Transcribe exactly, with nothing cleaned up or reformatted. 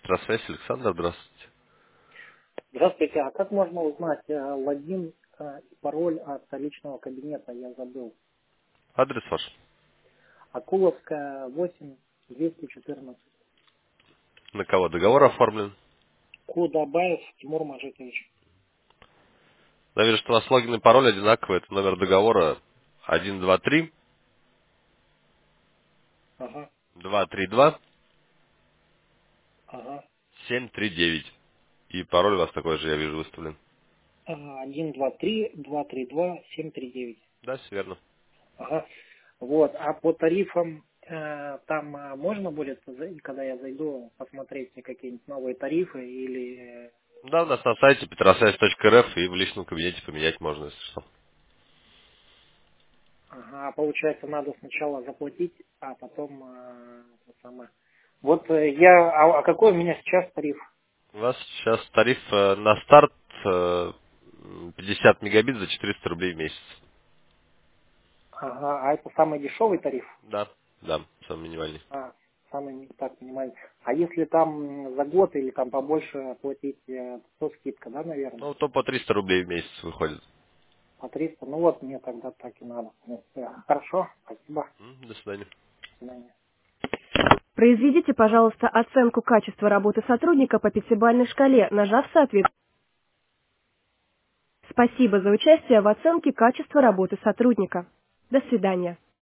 Петросвязь, Александр, здравствуйте. Здравствуйте, а как можно узнать э, логин э, и пароль от личного кабинета? Я забыл. Адрес ваш. Акуловская, восемь, двести четырнадцать. На кого договор оформлен? Кудабаев Тимур Мажитович. Я вижу, что у вас логин и пароль одинаковый. Это номер договора один два три Ага, два три два ага. семь три девять. И пароль у вас такой же, я вижу, выставлен. Ага, один, два, три, два, три, два, семь, три, девять. Да, все верно. Ага. Вот, а по тарифам э, там э, можно будет, за- когда я зайду, посмотреть какие-нибудь новые тарифы или... э, Да, у нас на сайте петросвязь точка эр эф и в личном кабинете поменять можно, если что. Ага, а получается, надо сначала заплатить, а потом э, это самое. Вот э, я, а, а какой у меня сейчас тариф? У вас сейчас тариф э, на старт э, пятьдесят мегабит за четыреста рублей в месяц. Ага, а это самый дешевый тариф? Да, да, самый минимальный. А, самый ми- так минимальный. А если там м, за год или там побольше платить, э, то скидка, да, наверное? Ну, то по триста рублей в месяц выходит. По триста. Ну вот мне тогда так и надо. Ну, э, Хорошо, спасибо. М, До свидания. До свидания. Произведите, пожалуйста, оценку качества работы сотрудника по пятибалльной шкале, нажав соответственно. Спасибо за участие в оценке качества работы сотрудника. До свидания.